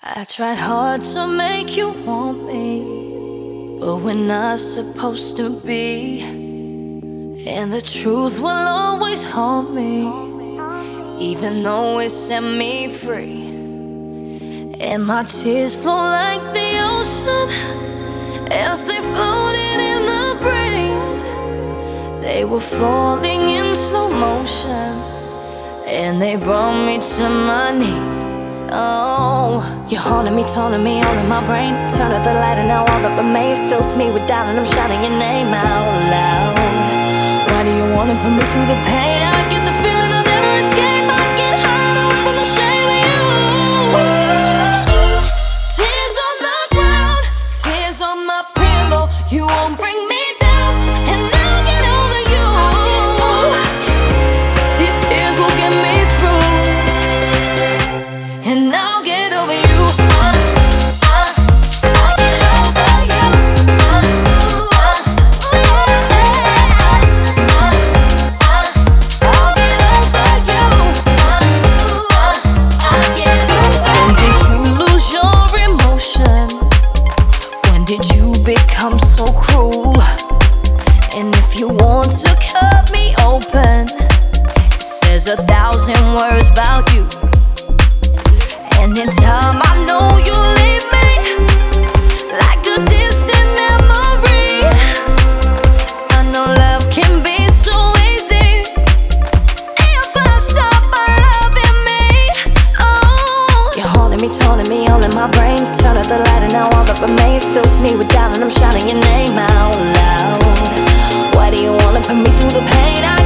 I tried hard to make you want me, but we're not supposed to be. And the truth will always haunt me, even though it set me free. And my tears flow like the ocean as they floated in the breeze. They were falling in slow motion, and they brought me to my knees. Oh, you're haunting me, taunting me, all in my brain. Turn out the light and now all that remains fills me with doubt, and I'm shouting your name out loud. Why do you wanna put me through the pain? I get the feeling I'll never escape. I can't hide away from the shame of you. Tears on the ground, tears on my pillow. You won't bring me down, and I'll get over you. These tears will get me through, and I'll get over you. I'll get over you. I'll get over you. When did you lose your emotion? When did you become so cruel? And if you want to cut me open, it says 1,000 words about you. And in time I know you'll leave me like a distant memory. I know love can be so easy if I stop loving me. Oh, you're haunting me, taunting me, all in my brain. Turn out the light and now all that remains fills me with doubt, and I'm shouting your name out loud. Why do you wanna put me through the pain?